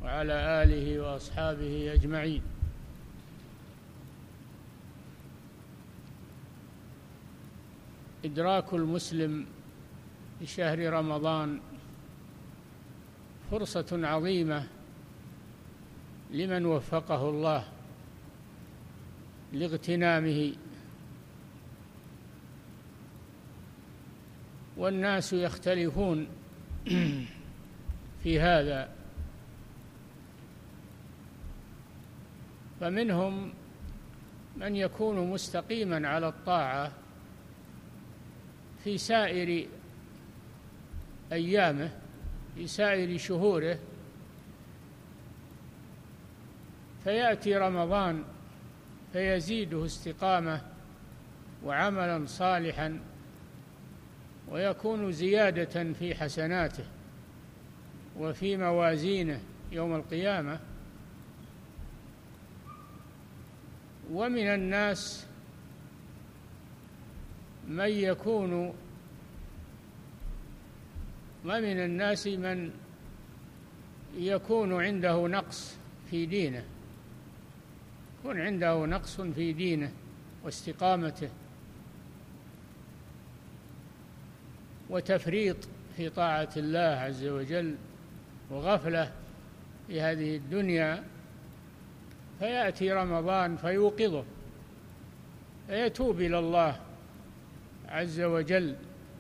وعلى آله وأصحابه أجمعين. إدراك المسلم لشهر رمضان فرصة عظيمة لمن وفقه الله لاغتنامه، والناس يختلفون في هذا، فمنهم من يكون مستقيما على الطاعة في سائر أيامه، في سائر شهوره، فيأتي رمضان فيزيده استقامة وعملا صالحا، ويكون زيادة في حسناته وفي موازينه يوم القيامة. ومن الناس من يكون عنده نقص في دينه، يكون عنده نقص في دينه واستقامته، وتفريط في طاعة الله عز وجل، وغفلة في هذه الدنيا، فيأتي رمضان فيوقظه، فيتوب إلى الله عز وجل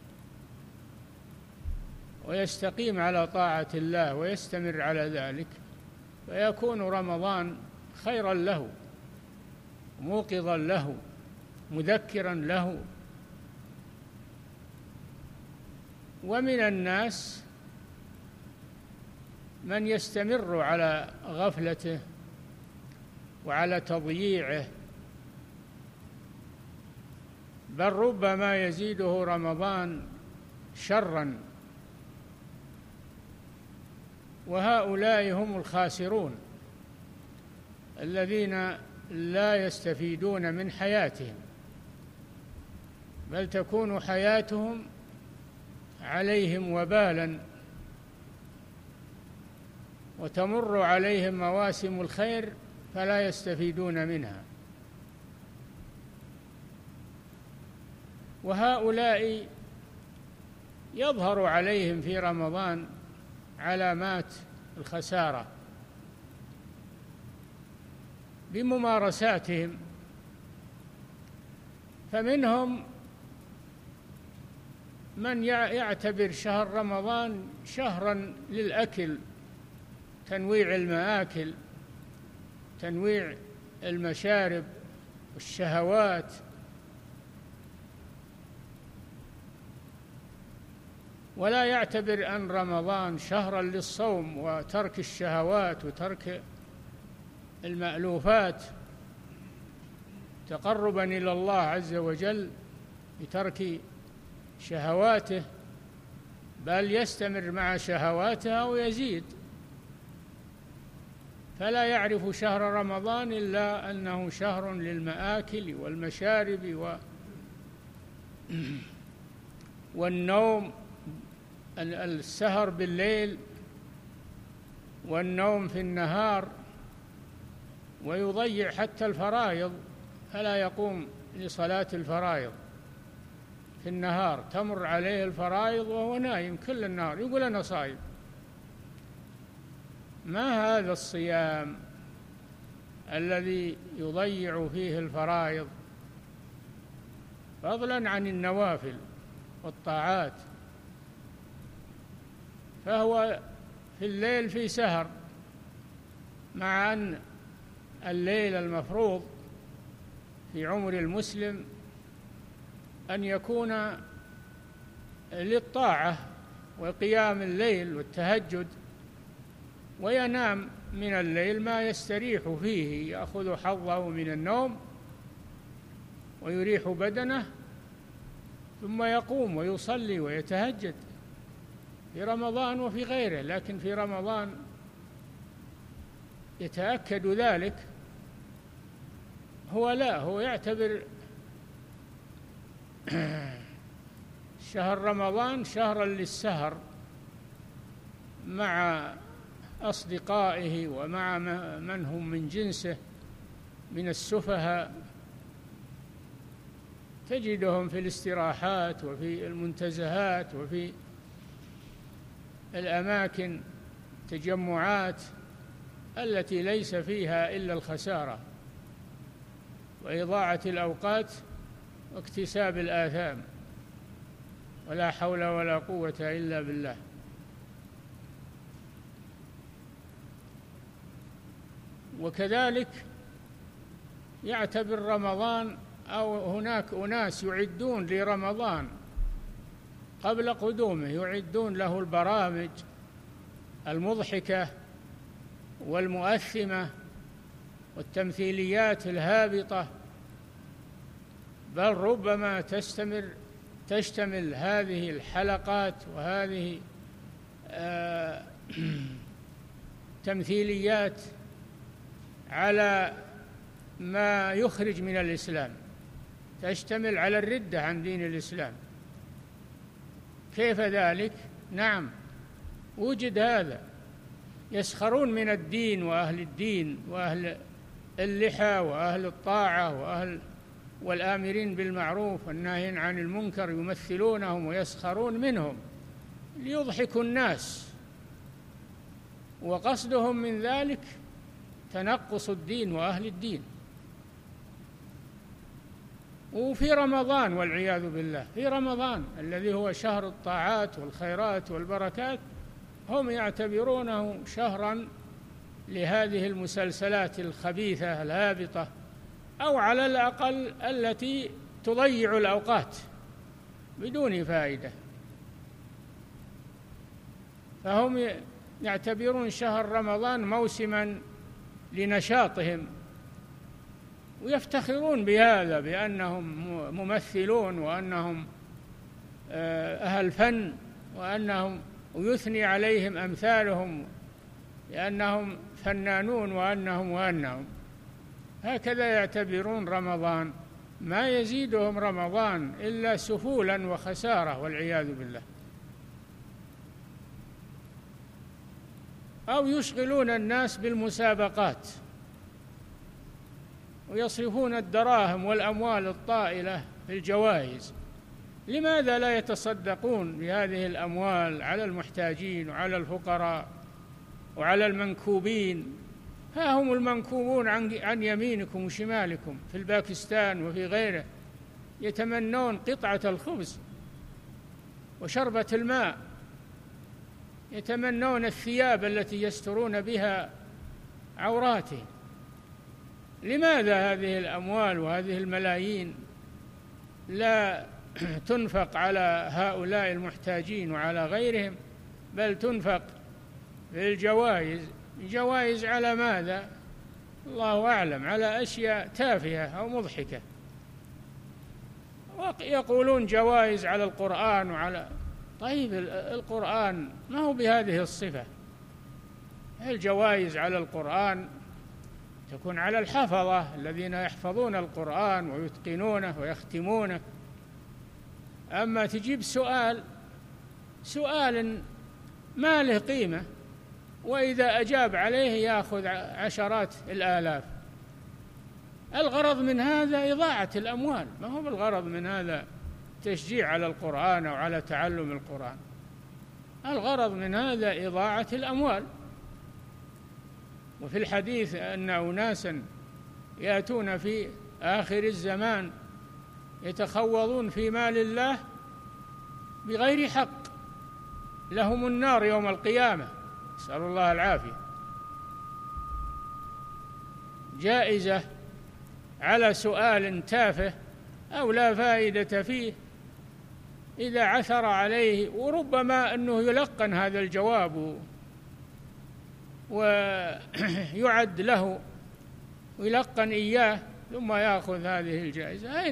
ويستقيم على طاعة الله ويستمر على ذلك، فيكون رمضان خيرا له، موقظا له، مذكرا له. ومن الناس من يستمر على غفلته وعلى تضييعه، بل ربما يزيده رمضان شرا، وهؤلاء هم الخاسرون الذين لا يستفيدون من حياتهم، بل تكون حياتهم عليهم وبالا، وتمر عليهم مواسم الخير فلا يستفيدون منها. وهؤلاء يظهر عليهم في رمضان علامات الخسارة بممارساتهم، فمنهم من يعتبر شهر رمضان شهرا للأكل، تنويع المآكل، تنويع المشارب والشهوات، ولا يعتبر أن رمضان شهرا للصوم وترك الشهوات وترك المألوفات تقربا إلى الله عز وجل بترك شهواته، بل يستمر مع شهواتها ويزيد، فلا يعرف شهر رمضان إلا أنه شهر للمآكل والمشارب والنوم، السهر بالليل والنوم في النهار، ويضيع حتى الفرائض، فلا يقوم لصلاة الفرائض في النهار، تمر عليه الفرائض وهو نايم كل النهار، يقول أنا صايم. ما هذا الصيام الذي يضيع فيه الفرائض، فضلا عن النوافل والطاعات؟ فهو في الليل في سهر، مع أن الليل المفروض في عمر المسلم أن يكون للطاعة وقيام الليل والتهجد، وينام من الليل ما يستريح فيه، يأخذ حظه من النوم ويريح بدنه، ثم يقوم ويصلي ويتهجد في رمضان وفي غيره. لكن في رمضان يتأكد ذلك، هو يعتبر شهر رمضان شهرا للسهر مع أصدقائه ومع من هم من جنسه من السفهاء، تجدهم في الاستراحات وفي المنتزهات وفي الأماكن تجمعات التي ليس فيها إلا الخسارة وإضاعة الأوقات واكتساب الآثام، ولا حول ولا قوة إلا بالله. وكذلك يعتبر رمضان، أو هناك أناس يعدون لرمضان قبل قدومه، يعدون له البرامج المضحكة والمؤثمة والتمثيليات الهابطة، بل ربما تشتمل هذه الحلقات وهذه تمثيليات على ما يخرج من الإسلام، تشتمل على الردة عن دين الإسلام. كيف ذلك؟ نعم، وجد هذا، يسخرون من الدين وأهل الدين وأهل اللحى وأهل الطاعة والآمرين بالمعروف والناهين عن المنكر، يمثلونهم ويسخرون منهم ليضحكوا الناس، وقصدهم من ذلك تنقص الدين وأهل الدين. وفي رمضان والعياذ بالله، في رمضان الذي هو شهر الطاعات والخيرات والبركات، هم يعتبرونه شهرا لهذه المسلسلات الخبيثة الهابطة، أو على الأقل التي تضيع الأوقات بدون فائدة. فهم يعتبرون شهر رمضان موسما لنشاطهم، ويفتخرون بهذا، بأنهم ممثلون وأنهم أهل فن، ويثني عليهم أمثالهم لأنهم فنانون وأنهم هكذا يعتبرون رمضان. ما يزيدهم رمضان إلا سفولا وخسارة والعياذ بالله. أو يشغلون الناس بالمسابقات ويصرفون الدراهم والأموال الطائلة في الجوائز. لماذا لا يتصدقون بهذه الأموال على المحتاجين وعلى الفقراء وعلى المنكوبين؟ ها هم المنكوبون عن يمينكم وشمالكم في الباكستان وفي غيره، يتمنون قطعة الخبز وشربة الماء، يتمنون الثياب التي يسترون بها عوراتهم. لماذا هذه الأموال وهذه الملايين لا تنفق على هؤلاء المحتاجين وعلى غيرهم، بل تنفق في الجوائز؟ جوائز على ماذا؟ الله أعلم، على أشياء تافهة أو مضحكة. ويقولون جوائز على القرآن وعلى، طيب القرآن ما هو بهذه الصفة. الجوائز على القرآن تكون على الحفظة الذين يحفظون القرآن ويتقنونه ويختمونه. أما تجيب سؤال ما له قيمة، وإذا أجاب عليه يأخذ عشرات الآلاف. الغرض من هذا إضاعة الأموال، ما هو الغرض من هذا تشجيع على القرآن أو على تعلم القرآن. الغرض من هذا إضاعة الأموال. وفي الحديث أن أناسا يأتون في آخر الزمان يتخوضون في مال الله بغير حق، لهم النار يوم القيامة، نسأل الله العافية، جائزة على سؤال تافه أو لا فائدة فيه، إذا عثر عليه، وربما أنه يلقن هذا الجواب ويعد له ويلقن إياه ثم يأخذ هذه الجائزة.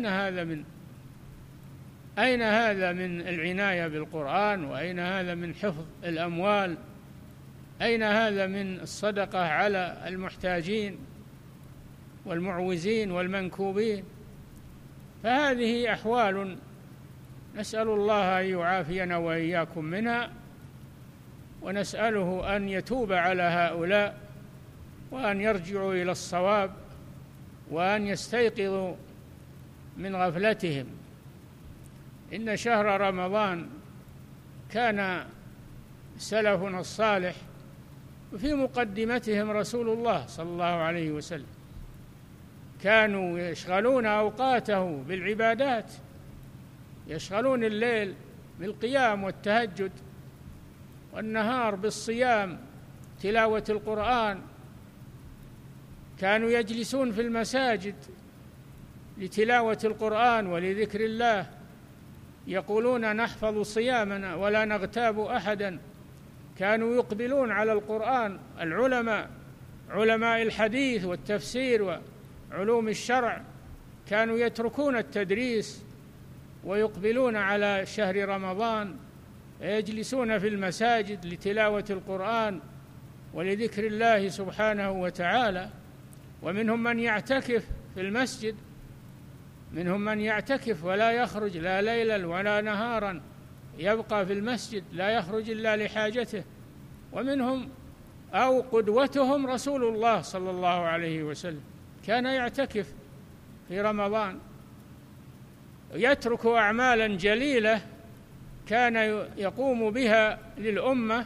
أين هذا من العناية بالقرآن؟ وأين هذا من حفظ الأموال؟ أين هذا من الصدقة على المحتاجين والمعوزين والمنكوبين؟ فهذه أحوال نسأل الله أن يعافينا وإياكم منها، ونسأله أن يتوب على هؤلاء وأن يرجعوا إلى الصواب وأن يستيقظوا من غفلتهم. إن شهر رمضان كان سلفنا الصالح وفي مقدمتهم رسول الله صلى الله عليه وسلم كانوا يشغلون أوقاته بالعبادات، يشغلون الليل بالقيام والتهجد، والنهار بالصيام تلاوة القرآن. كانوا يجلسون في المساجد لتلاوة القرآن ولذكر الله، يقولون نحفظ صيامنا ولا نغتاب أحدا. كانوا يقبلون على القرآن، العلماء، علماء الحديث والتفسير وعلوم الشرع، كانوا يتركون التدريس ويقبلون على شهر رمضان، يجلسون في المساجد لتلاوة القرآن ولذكر الله سبحانه وتعالى. ومنهم من يعتكف في المسجد، منهم من يعتكف ولا يخرج لا ليلا ولا نهارا، يبقى في المسجد لا يخرج إلا لحاجته. ومنهم أو قدوتهم رسول الله صلى الله عليه وسلم كان يعتكف في رمضان، يترك أعمالا جليلة كان يقوم بها للأمة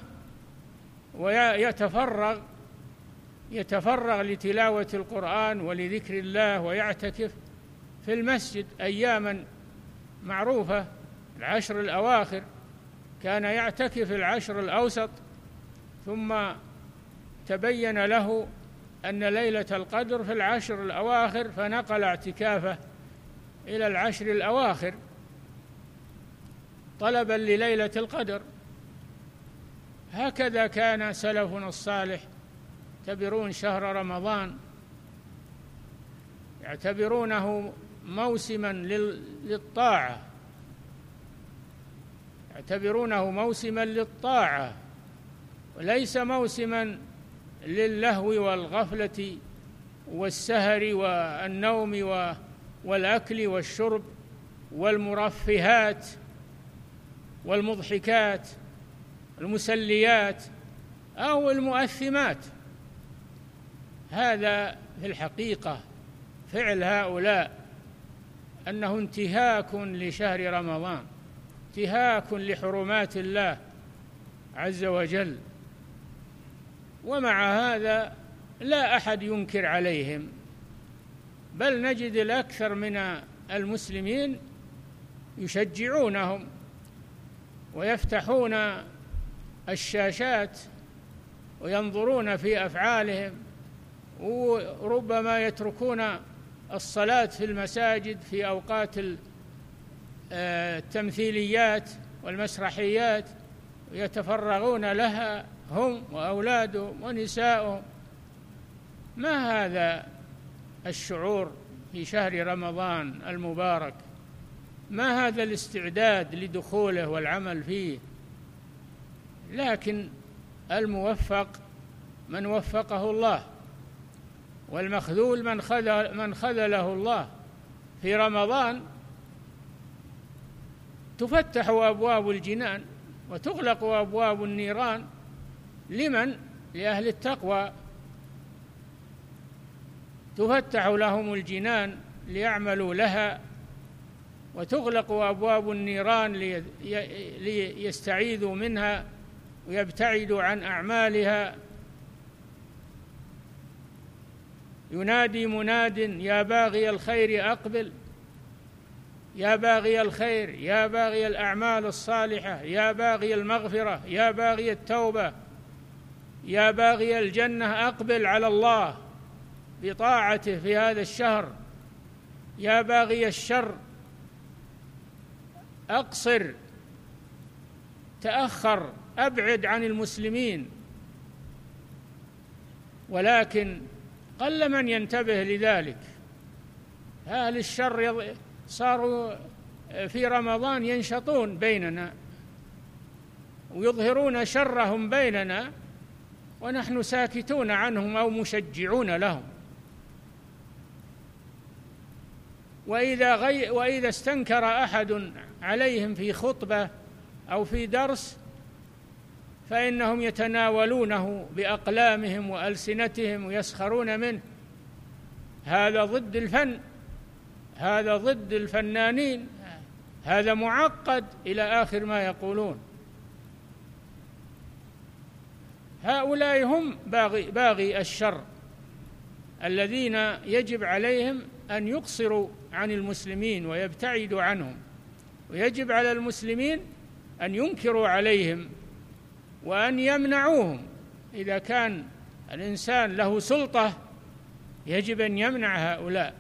ويتفرغ لتلاوة القرآن ولذكر الله، ويعتكف في المسجد أياما معروفة. العشر الأواخر كان يعتكف العشر الأوسط، ثم تبين له أن ليلة القدر في العشر الأواخر فنقل اعتكافه إلى العشر الأواخر طلبا لليلة القدر. هكذا كان سلفنا الصالح يعتبرون شهر رمضان، يعتبرونه موسما للطاعة، يعتبرونه موسما للطاعة وليس موسما للهو والغفلة والسهر والنوم والأكل والشرب والمرفهات والمضحكات المسليات أو المؤثمات. هذا في الحقيقة فعل هؤلاء أنه انتهاك لشهر رمضان، انتهاك لحرمات الله عز وجل. ومع هذا لا أحد ينكر عليهم، بل نجد الأكثر من المسلمين يشجعونهم ويفتحون الشاشات وينظرون في أفعالهم، وربما يتركون الصلاة في المساجد في أوقات التمثيليات والمسرحيات، ويتفرغون لها هم وأولادهم ونساؤهم. ما هذا الشعور في شهر رمضان المبارك؟ ما هذا الاستعداد لدخوله والعمل فيه؟ لكن الموفق من وفقه الله، والمخذول من خذله الله. في رمضان تفتح أبواب الجنان وتغلق أبواب النيران. لمن؟ لأهل التقوى، تفتح لهم الجنان ليعملوا لها، وتغلق أبواب النيران ليستعيذوا منها ويبتعدوا عن أعمالها. ينادي مناد يا باغي الخير أقبل، يا باغي الخير، يا باغي الأعمال الصالحة، يا باغي المغفرة، يا باغي التوبة، يا باغي الجنة أقبل على الله بطاعته في هذا الشهر، يا باغي الشر أقصر، تأخر، أبعد عن المسلمين. ولكن قل من ينتبه لذلك. أهل الشر صاروا في رمضان ينشطون بيننا ويظهرون شرهم بيننا، ونحن ساكتون عنهم أو مشجعون لهم. وإذا استنكر أحد عليهم في خطبة أو في درس فإنهم يتناولونه بأقلامهم وألسنتهم ويسخرون منه. هذا ضد الفن، هذا ضد الفنانين، هذا معقد إلى آخر ما يقولون. هؤلاء هم باغي الشر الذين يجب عليهم أن يقصروا عن المسلمين ويبتعدوا عنهم، ويجب على المسلمين أن ينكروا عليهم وأن يمنعوهم. إذا كان الإنسان له سلطة يجب أن يمنع هؤلاء،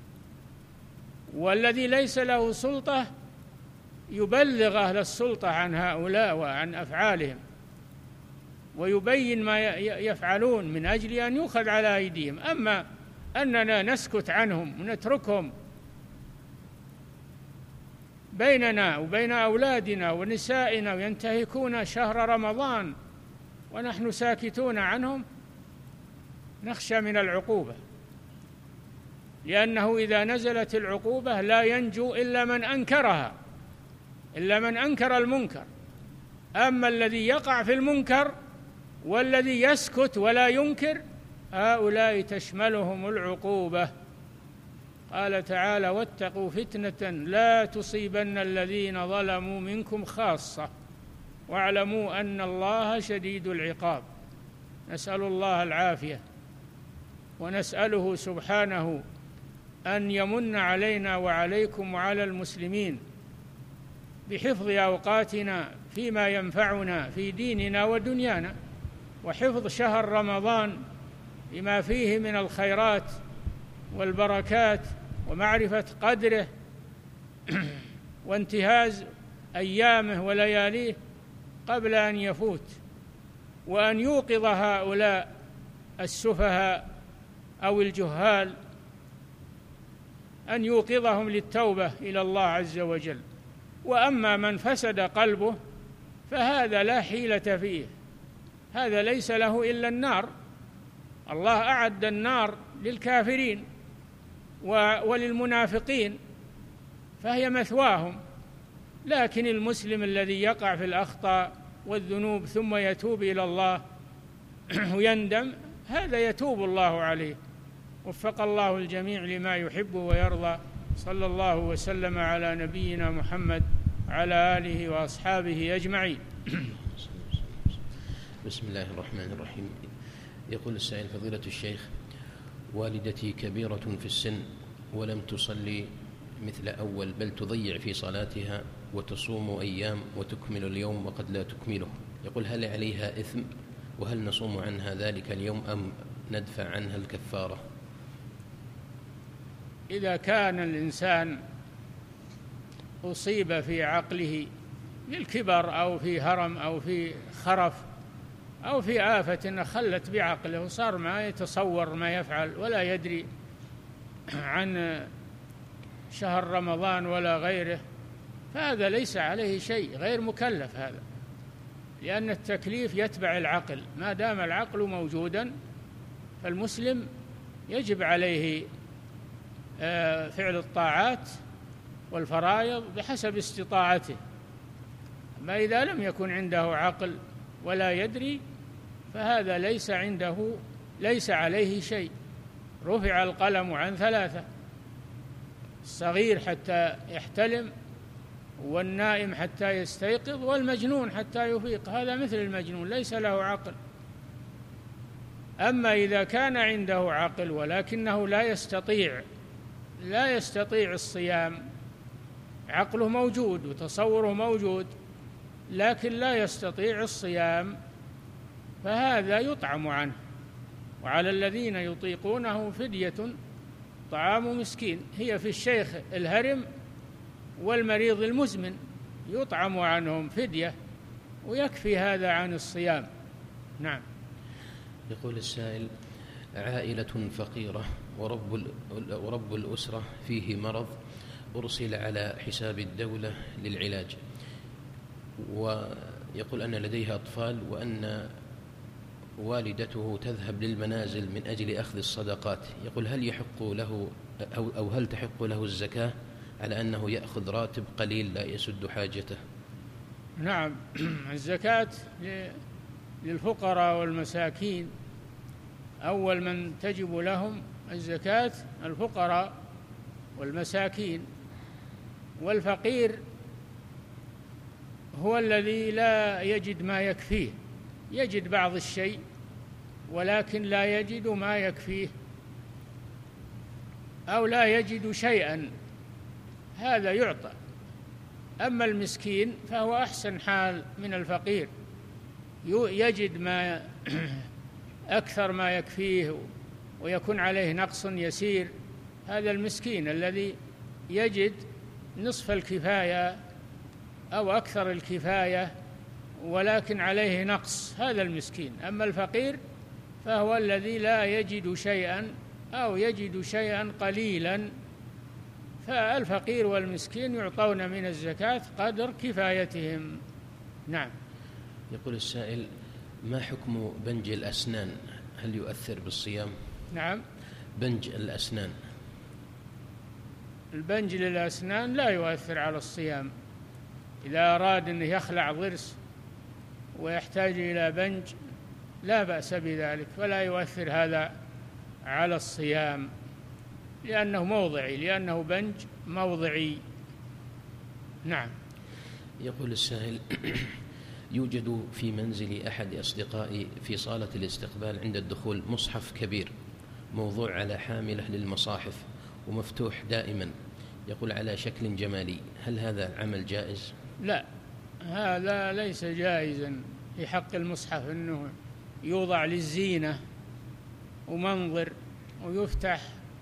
والذي ليس له سلطة يبلغ أهل السلطة عن هؤلاء وعن أفعالهم، ويبين ما يفعلون من أجل أن يؤخذ على أيديهم. أما أننا نسكت عنهم ونتركهم بيننا وبين أولادنا ونسائنا وينتهكون شهر رمضان ونحن ساكتون عنهم، نخشى من العقوبة، لأنه إذا نزلت العقوبة لا ينجو إلا من أنكرها، إلا من أنكر المنكر. أما الذي يقع في المنكر والذي يسكت ولا ينكر هؤلاء تشملهم العقوبة. قال تعالى: واتقوا فتنة لا تصيبن الذين ظلموا منكم خاصة واعلموا أن الله شديد العقاب. نسأل الله العافية، ونسأله سبحانه أن يمن علينا وعليكم وعلى المسلمين بحفظ أوقاتنا فيما ينفعنا في ديننا ودنيانا، وحفظ شهر رمضان بما فيه من الخيرات والبركات ومعرفة قدره وانتهاز أيامه ولياليه قبل أن يفوت، وأن يوقظ هؤلاء السفهاء أو الجهال، أن يوقظهم للتوبة إلى الله عز وجل. وأما من فسد قلبه فهذا لا حيلة فيه، هذا ليس له إلا النار. الله أعد النار للكافرين وللمنافقين فهي مثواهم. لكن المسلم الذي يقع في الأخطاء والذنوب ثم يتوب إلى الله ويندم، هذا يتوب الله عليه. وفق الله الجميع لما يحب ويرضى. صلى الله وسلم على نبينا محمد وعلى آله وأصحابه أجمعين. بسم الله الرحمن الرحيم. يقول السائل: فضيلة الشيخ، والدتي كبيرة في السن ولم تصلي مثل أول، بل تضيع في صلاتها وتصوم أيام وتكمل اليوم وقد لا تكمله. يقول: هل عليها إثم؟ وهل نصوم عنها ذلك اليوم أم ندفع عنها الكفارة؟ إذا كان الإنسان أصيب في عقله بالكبر أو في هرم أو في خرف أو في آفة خلت بعقله وصار ما يتصور ما يفعل ولا يدري عن شهر رمضان ولا غيره، فهذا ليس عليه شيء، غير مكلف هذا، لأن التكليف يتبع العقل. ما دام العقل موجودا فالمسلم يجب عليه فعل الطاعات والفرائض بحسب استطاعته. أما إذا لم يكن عنده عقل ولا يدري فهذا ليس عليه شيء. رفع القلم عن ثلاثة: الصغير حتى يحتلم، والنائم حتى يستيقظ، والمجنون حتى يفيق. هذا مثل المجنون ليس له عقل. أما إذا كان عنده عقل ولكنه لا يستطيع الصيام، عقله موجود وتصوره موجود لكن لا يستطيع الصيام، فهذا يطعم عنه. وعلى الذين يطيقونه فدية طعام مسكين. هي في الشيخ الهرم والمريض المزمن يطعم عنهم فدية ويكفي هذا عن الصيام. نعم. يقول السائل: عائلة فقيرة ورب الأسرة فيه مرض، أرسل على حساب الدولة للعلاج، ويقول أن لديها أطفال وأن والدته تذهب للمنازل من أجل أخذ الصدقات. يقول: هل يحق له أو هل تحق له الزكاة على أنه يأخذ راتب قليل لا يسد حاجته؟ نعم، الزكاة للفقراء والمساكين. أول من تجب لهم الزكاة الفقراء والمساكين، والفقير هو الذي لا يجد ما يكفيه، يجد بعض الشيء ولكن لا يجد ما يكفيه أو لا يجد شيئا، هذا يعطى. أما المسكين فهو أحسن حال من الفقير، يجد ما أكثر ما يكفيه ويكون عليه نقص يسير. هذا المسكين الذي يجد نصف الكفاية أو أكثر الكفاية ولكن عليه نقص، هذا المسكين. أما الفقير فهو الذي لا يجد شيئا أو يجد شيئا قليلا. فالفقير والمسكين يعطون من الزكاة قدر كفايتهم. نعم. يقول السائل: ما حكم بنج الأسنان؟ هل يؤثر بالصيام؟ نعم. بنج الأسنان، البنج للأسنان لا يؤثر على الصيام. إذا أراد أن يخلع ضرس ويحتاج إلى بنج لا بأس بذلك، فلا يؤثر هذا على الصيام لأنه موضعي، لأنه بنج موضعي. نعم. يقول السائل: يوجد في منزل أحد أصدقائي في صالة الاستقبال عند الدخول مصحف كبير موضوع على حاملة للمصاحف ومفتوح دائما، يقول على شكل جمالي، هل هذا عمل جائز؟ لا، هذا ليس جائزا في حق المصحف، أنه يوضع للزينة ومنظر ويفتح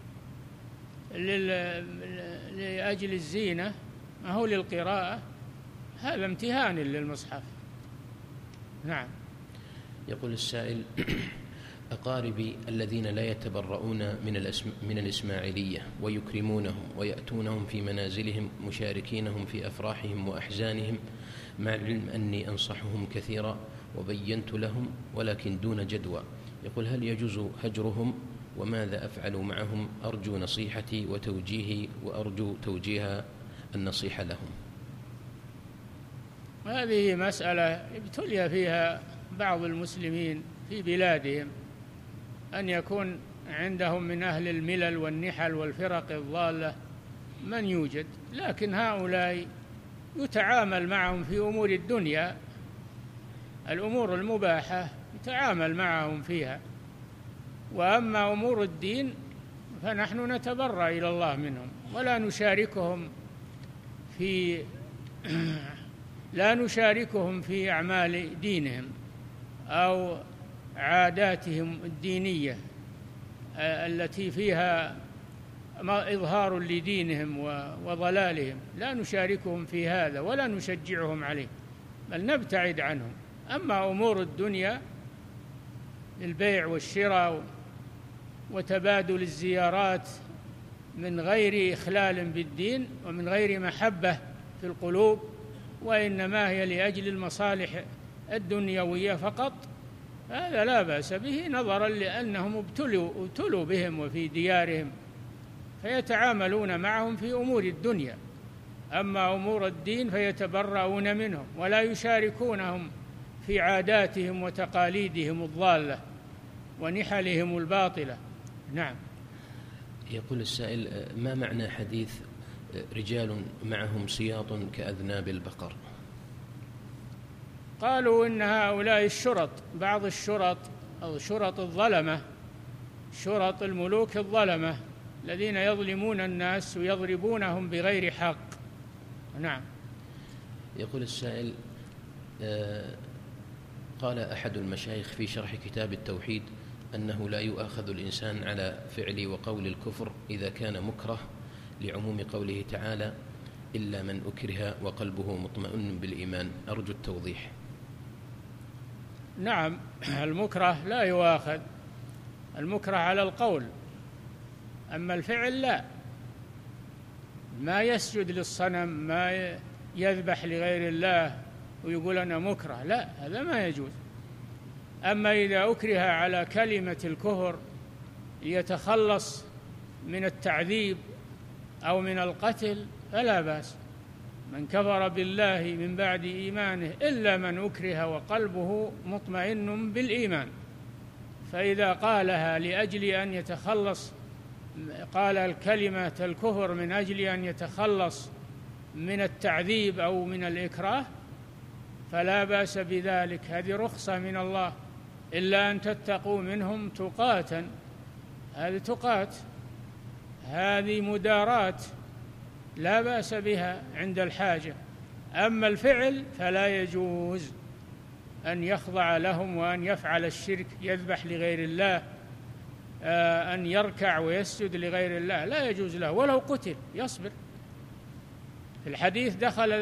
لأجل الزينة، ما هو للقراءة، هذا امتهان للمصحف. نعم. يقول السائل: أقاربي الذين لا يتبرؤون من الإسماعيلية ويكرمونهم ويأتونهم في منازلهم مشاركينهم في أفراحهم وأحزانهم، مع العلم أني أنصحهم كثيرا وبينت لهم ولكن دون جدوى، يقول هل يجوز هجرهم وماذا أفعل معهم؟ أرجو نصيحتي وتوجيهي وأرجو توجيه النصيحة لهم. هذه مسألة ابتلي فيها بعض المسلمين في بلادهم، أن يكون عندهم من أهل الملل والنحل والفرق الضالة من يوجد، لكن هؤلاء يتعامل معهم في أمور الدنيا، الأمور المباحة يتعامل معهم فيها، وأما أمور الدين فنحن نتبرأ إلى الله منهم ولا نشاركهم في أعمال دينهم أو عاداتهم الدينية التي فيها إظهار لدينهم وضلالهم، لا نشاركهم في هذا ولا نشجعهم عليه، بل نبتعد عنهم. أما أمور الدنيا البيع والشراء وتبادل الزيارات من غير إخلال بالدين ومن غير محبة في القلوب، وإنما هي لأجل المصالح الدنيوية فقط، هذا لا بأس به نظرا لأنهم ابتلوا بهم وفي ديارهم فيتعاملون معهم في أمور الدنيا. أما أمور الدين فيتبرؤون منهم ولا يشاركونهم في عاداتهم وتقاليدهم الضالة ونحلهم الباطلة. نعم. يقول السائل: ما معنى حديث رجال معهم سياط كأذناب البقر؟ قالوا إن هؤلاء الشرط، بعض الشرط أو شرط الظلمة، شرط الملوك الظلمة الذين يظلمون الناس ويضربونهم بغير حق. نعم. يقول السائل: قال أحد المشايخ في شرح كتاب التوحيد أنه لا يؤاخذ الإنسان على فعل وقول الكفر إذا كان مكره، لعموم قوله تعالى: إلا من أكره وقلبه مطمئن بالإيمان. أرجو التوضيح. نعم، المكره لا يؤاخذ، المكره على القول، أما الفعل لا. ما يسجد للصنم، ما يذبح لغير الله ويقول أنا مكره، لا، هذا ما يجوز. أما إذا أكره على كلمة الكفر ليتخلص من التعذيب أو من القتل فلا بأس، من كفر بالله من بعد إيمانه إلا من أكره وقلبه مطمئن بالإيمان. فإذا قالها لأجل أن يتخلص، قال الكلمة الكفر من أجل أن يتخلص من التعذيب أو من الإكراه فلا بأس بذلك، هذه رخصة من الله، إلا أن تتقوا منهم تقاتا، هذه تقات، هذه مدارات لا بأس بها عند الحاجة. أما الفعل فلا يجوز أن يخضع لهم وأن يفعل الشرك، يذبح لغير الله، أن يركع ويسجد لغير الله، لا يجوز له ولو قتل يصبر. في الحديث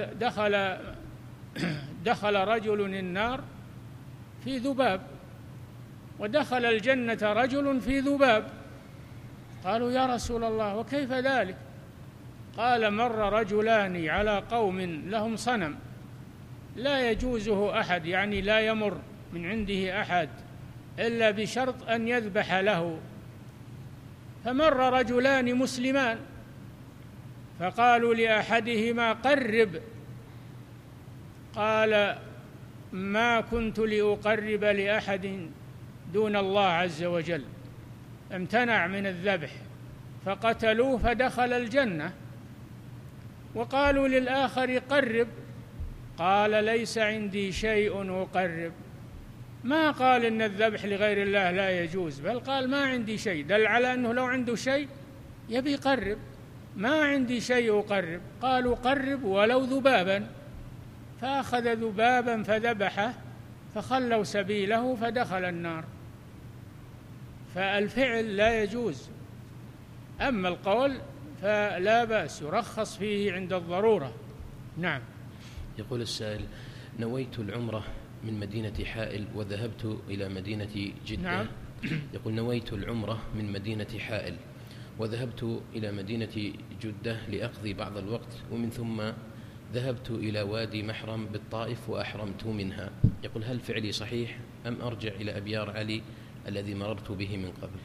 دخل رجل النار في ذباب، ودخل الجنة رجل في ذباب. قالوا يا رسول الله وكيف ذلك؟ قال مر رجلان على قوم لهم صنم لا يجوزه أحد، يعني لا يمر من عنده أحد إلا بشرط أن يذبح له، فمر رجلان مسلمان فقالوا لأحدهما قرب، قال ما كنت لأقرب لأحد دون الله عز وجل، امتنع من الذبح فقتلوه فدخل الجنة. وقالوا للآخر قرب، قال ليس عندي شيء أقرب، ما قال إن الذبح لغير الله لا يجوز، بل قال ما عندي شيء، دل على أنه لو عنده شيء يبي يقرب، ما عندي شيء أقرب. قالوا قرب ولو ذبابا، فأخذ ذبابا فذبحه فخلوا سبيله فدخل النار. فالفعل لا يجوز، أما القول فلا بأس، يرخص فيه عند الضرورة. نعم. يقول السائل: نويت العمرة من مدينة حائل وذهبت إلى مدينة جدة. نعم. يقول: نويت العمرة من مدينة حائل وذهبت إلى مدينة جدة لأقضي بعض الوقت، ومن ثم ذهبت إلى وادي محرم بالطائف وأحرمت منها. يقول: هل فعلي صحيح أم أرجع إلى أبيار علي الذي مررت به من قبل؟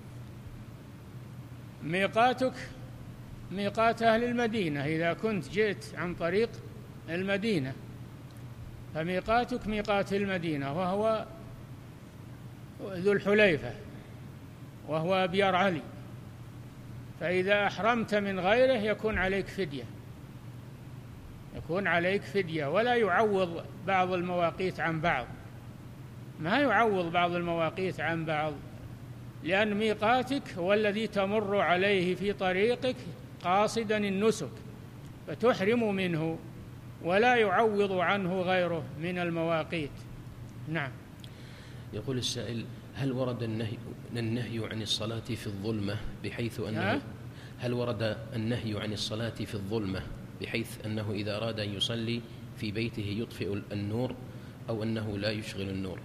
ميقاتك ميقات أهل المدينة، إذا كنت جئت عن طريق المدينة فميقاتك ميقات المدينة، وهو ذو الحليفة، وهو أبيار علي. فإذا أحرمت من غيره يكون عليك فدية، ولا يعوض بعض المواقيت عن بعض، ما يعوض بعض المواقيت عن بعض، لأن ميقاتك هو الذي تمر عليه في طريقك قاصدا النسك فتحرم منه، ولا يعوض عنه غيره من المواقيت. نعم. يقول السائل: هل ورد النهي عن الصلاة في الظلمة بحيث أنه هل ورد النهي عن الصلاة في الظلمة بحيث أنه إذا أراد أن يصلي في بيته يطفئ النور، أو أنه لا يشغل النور؟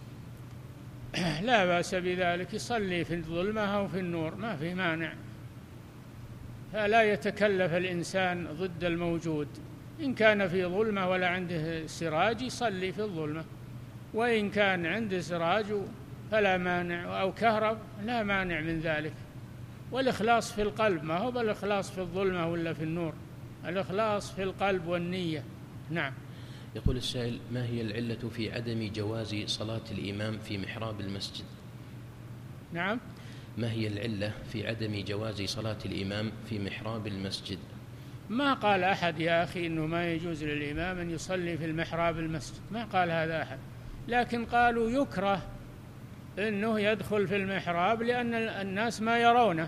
لا بأس بذلك، يصلي في الظلمة أو في النور، ما في مانع، فلا يتكلف الإنسان ضد الموجود. إن كان في ظلمة ولا عنده سراج يصلي في الظلمة، وإن كان عنده سراج فلا مانع، أو كهرب لا مانع من ذلك. والإخلاص في القلب، ما هو بالإخلاص في الظلمة ولا في النور، الإخلاص في القلب والنية. نعم. يقول السائل: ما هي العلة في عدم جواز صلاة الإمام في محراب المسجد؟ نعم. ما هي العلة في عدم جواز صلاة الإمام في محراب المسجد؟ ما قال أحد يا أخي إنه ما يجوز للإمام أن يصلي في المحراب المسجد، ما قال هذا أحد، لكن قالوا يكره أنه يدخل في المحراب لأن الناس ما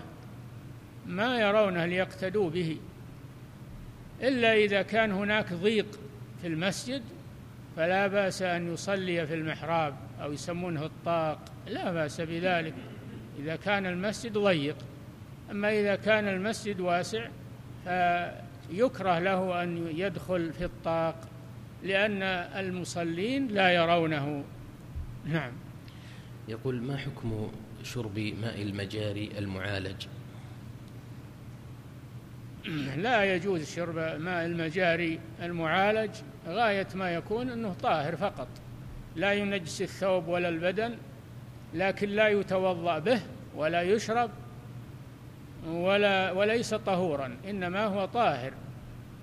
يرونه ليقتدوا به، إلا إذا كان هناك ضيق في المسجد فلا بأس أن يصلي في المحراب، أو يسمونه الطاق، لا بأس بذلك إذا كان المسجد ضيق. أما إذا كان المسجد واسع فيكره له أن يدخل في الطاق لأن المصلين لا يرونه. نعم. يقول: ما حكم شرب ماء المجاري المعالج؟ لا يجوز شرب ماء المجاري المعالج، غاية ما يكون أنه طاهر فقط، لا ينجس الثوب ولا البدن، لكن لا يتوضأ به ولا يشرب وليس طهورا، إنما هو طاهر.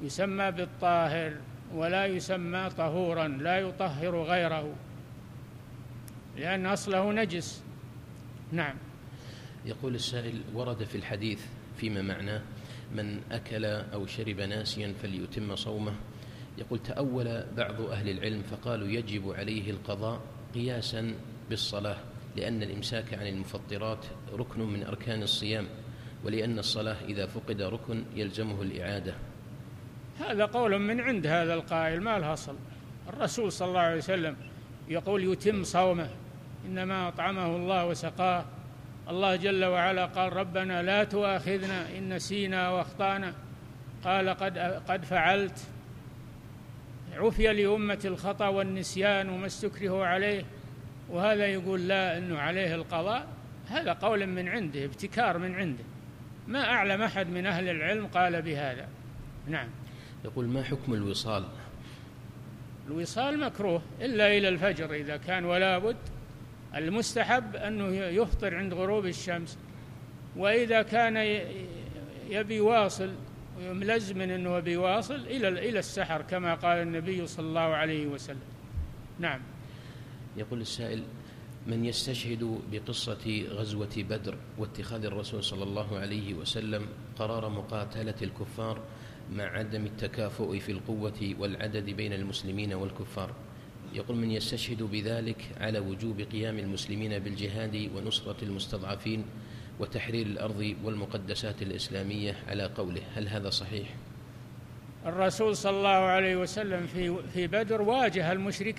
يسمى بالطاهر ولا يسمى طهورا، لا يطهر غيره لأن أصله نجس. نعم. يقول السائل: ورد في الحديث فيما معناه: من أكل أو شرب ناسيا فليتم صومه. يقول: تأول بعض أهل العلم فقالوا يجب عليه القضاء قياسا بالصلاة، لأن الإمساك عن المفطرات ركن من أركان الصيام، ولأن الصلاة إذا فقد ركن يلزمه الإعادة. هذا قول من عند هذا القائل، ما له أصل. الرسول صلى الله عليه وسلم يقول يتم صومه، إنما أطعمه الله وسقاه. الله جل وعلا قال: ربنا لا تؤاخذنا إن نسينا وأخطأنا، قال قد فعلت. عفي لأمة الخطأ والنسيان وما استكرهوا عليه، وهذا يقول لا، إنه عليه القضاء. هذا قول من عنده، ابتكار من عنده، ما أعلم أحد من أهل العلم قال بهذا. نعم. يقول: ما حكم الوصال؟ الوصال مكروه إلا إلى الفجر إذا كان ولا بد. المستحب أنه يفطر عند غروب الشمس، وإذا كان يبي واصل وملزم أنه بيواصل إلى السحر كما قال النبي صلى الله عليه وسلم. نعم. يقول السائل: من يستشهد بقصة غزوة بدر واتخاذ الرسول صلى الله عليه وسلم قرار مقاتلة الكفار مع عدم التكافؤ في القوة والعدد بين المسلمين والكفار، يقول: من يستشهد بذلك على وجوب قيام المسلمين بالجهاد ونصرة المستضعفين وتحرير الأرض والمقدسات الإسلامية على قوله، هل هذا صحيح؟ الرسول صلى الله عليه وسلم في بدر واجه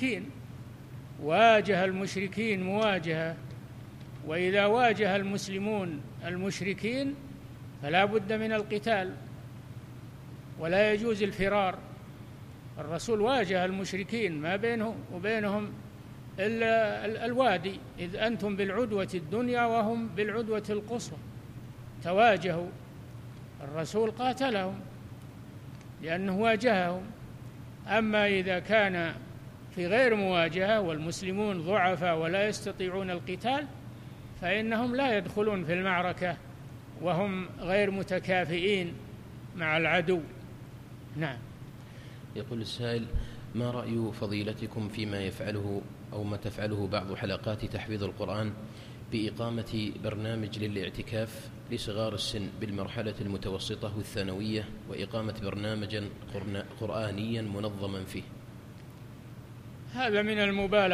المشركين مواجهة، وإذا واجه المسلمون المشركين فلا بد من القتال ولا يجوز الفرار. الرسول واجه المشركين ما بينه وبينهم إلا الوادي، إذ أنتم بالعدوة الدنيا وهم بالعدوة القصوى. تواجهوا، الرسول قاتلهم لأنه واجههم. أما إذا كان في غير مواجهة والمسلمون ضعفاء ولا يستطيعون القتال فإنهم لا يدخلون في المعركة وهم غير متكافئين مع العدو. نعم. يقول السائل: ما رأي فضيلتكم فيما يفعله أو ما تفعله بعض حلقات تحفيظ القرآن بإقامة برنامج للاعتكاف لصغار السن بالمرحلة المتوسطة والثانوية، وإقامة برنامجا قرآنيا منظما فيه؟ هذا من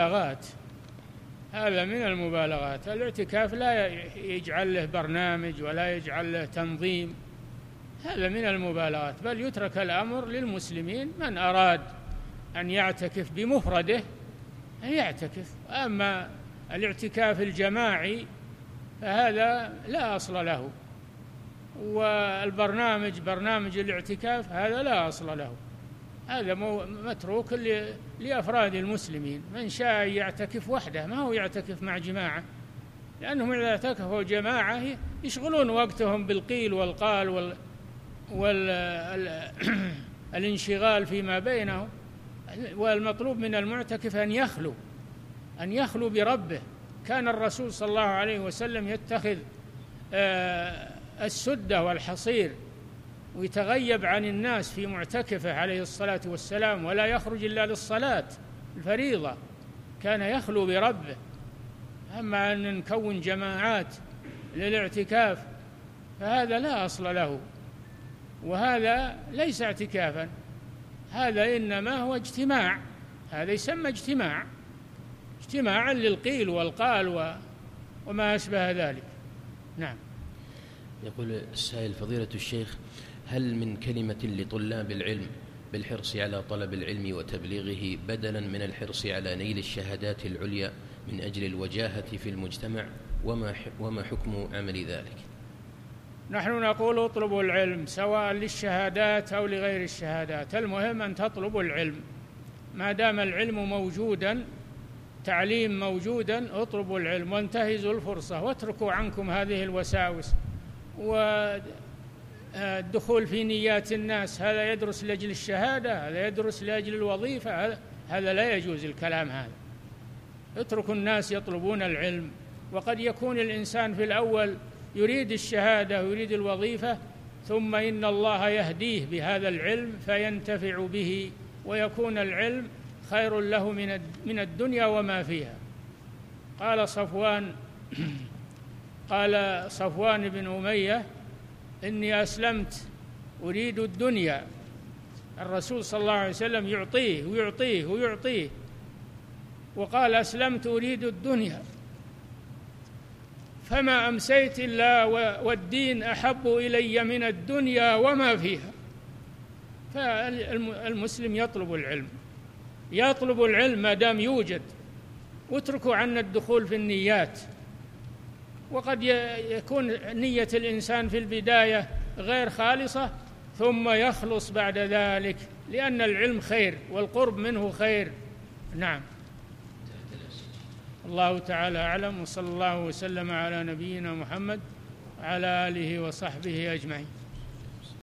المبالغات. الاعتكاف لا يجعل له برنامج ولا يجعل له تنظيم، هذا من المبالغات، بل يترك الأمر للمسلمين. من أراد أن يعتكف بمفرده أن يعتكف، أما الاعتكاف الجماعي فهذا لا أصل له، برنامج الاعتكاف هذا لا أصل له، هذا متروك لأفراد المسلمين. من شاء يعتكف وحده، ما هو يعتكف مع جماعة، لأنهم إذا اعتكفوا جماعة يشغلون وقتهم بالقيل والقال والانشغال فيما بينهم. والمطلوب من المعتكف أن يخلو بربه. كان الرسول صلى الله عليه وسلم يتخذ السدة والحصير ويتغيب عن الناس في معتكفه عليه الصلاة والسلام، ولا يخرج إلا للصلاة الفريضة، كان يخلو بربه. أما أن نكون جماعات للاعتكاف فهذا لا أصل له، وهذا ليس اعتكافا، هذا إنما هو اجتماع، هذا يسمى اجتماعا للقيل والقال وما أشبه ذلك. نعم. يقول السائل: فضيلة الشيخ، هل من كلمة لطلاب العلم بالحرص على طلب العلم وتبليغه بدلا من الحرص على نيل الشهادات العليا من أجل الوجاهة في المجتمع، وما حكم عمل ذلك؟ نحن نقول اطلبوا العلم سواء للشهادات أو لغير الشهادات، المهم أن تطلبوا العلم. ما دام العلم موجودا، تعليم موجودا، اطلبوا العلم وانتهزوا الفرصة، واتركوا عنكم هذه الوساوس والدخول في نيات الناس. هذا يدرس لأجل الشهادة، هذا يدرس لأجل الوظيفة، هذا لا يجوز الكلام هذا. اتركوا الناس يطلبون العلم، وقد يكون الإنسان في الأول يريد الشهادة ويريد الوظيفة، ثم إن الله يهديه بهذا العلم فينتفع به ويكون العلم خير له من الدنيا وما فيها. قال صفوان بن أمية: إني أسلمت أريد الدنيا. الرسول صلى الله عليه وسلم يعطيه ويعطيه ويعطيه، وقال: أسلمت أريد الدنيا، فما أمسيت إلا والدين أحب إلي من الدنيا وما فيها. فالمسلم يطلب العلم ما دام يوجد، واتركوا عنا الدخول في النيات. وقد يكون نية الإنسان في البداية غير خالصة ثم يخلص بعد ذلك، لأن العلم خير والقرب منه خير. نعم. الله تعالى أعلم، وصلى الله وسلم على نبينا محمد وعلى آله وصحبه أجمعين.